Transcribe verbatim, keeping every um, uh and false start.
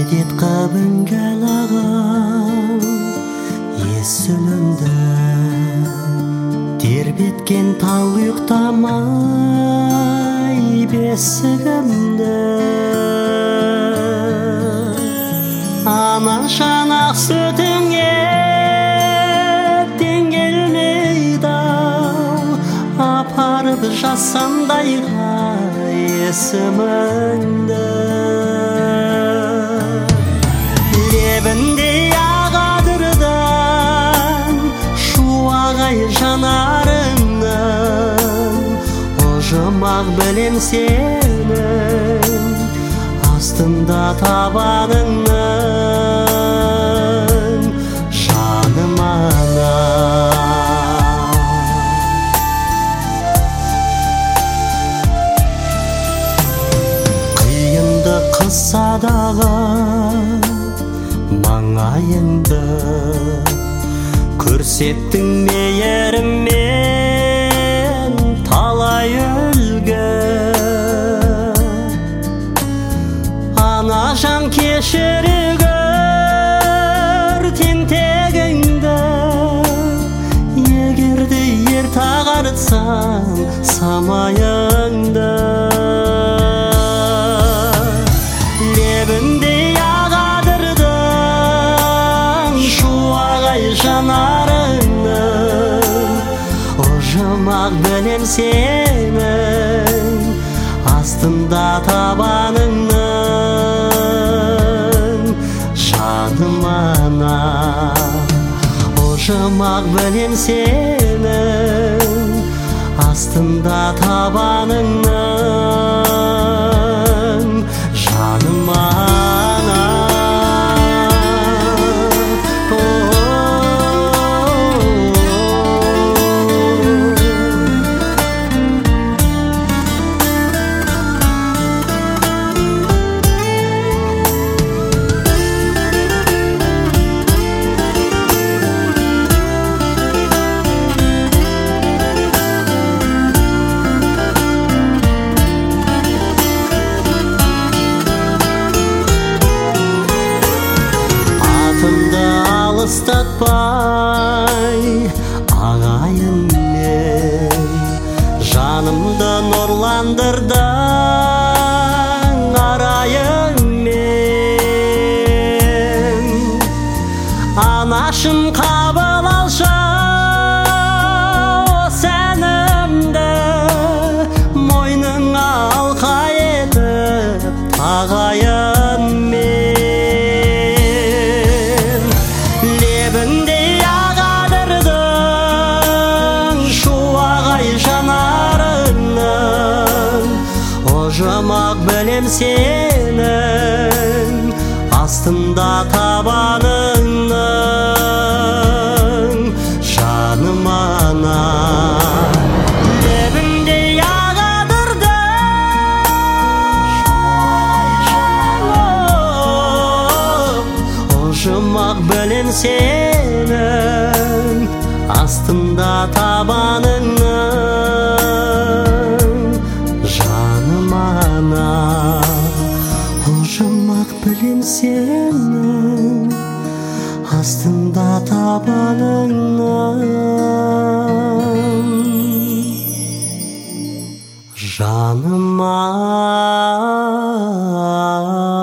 медет қабынгалаған есілімді тербеткен таң ұйықтамай бесігімді ана шанақ сүтіңе тең келмейді-ау апарып жасандайға есіміңді лебіндей ағадырдан шуағай жанарыңнан ұжымақ білем сенің астында табаныңнан жаным ана қиынды қысса дағы маңайыңды көрсеттің мейіріммен талай үлгі анажан кешірігір тентегіңді егерде ерте ағартсам самайыңды лебіндей ағадырдың шуағай жанарыңнан ұжымақ білем сенің астында табаныңнан жаным ана ұжымақ білем сенің астында табаныңнан жаным ана алыстатпай ағайынмен жанымды нұрландырдың арайыңмен анашым қабыл алшы сәнімді мойныңа алқа етіп тағайынмен лебіндей ағадырдың шуағай жанарыңнан ұжымақ білем сенің астында табаныңнан жаным ана лебіндей ағадырдың ұжымақ білем сенің астында табаныңнан жаным ана ұжымақ білем сенің астында табаныңнан жаным ана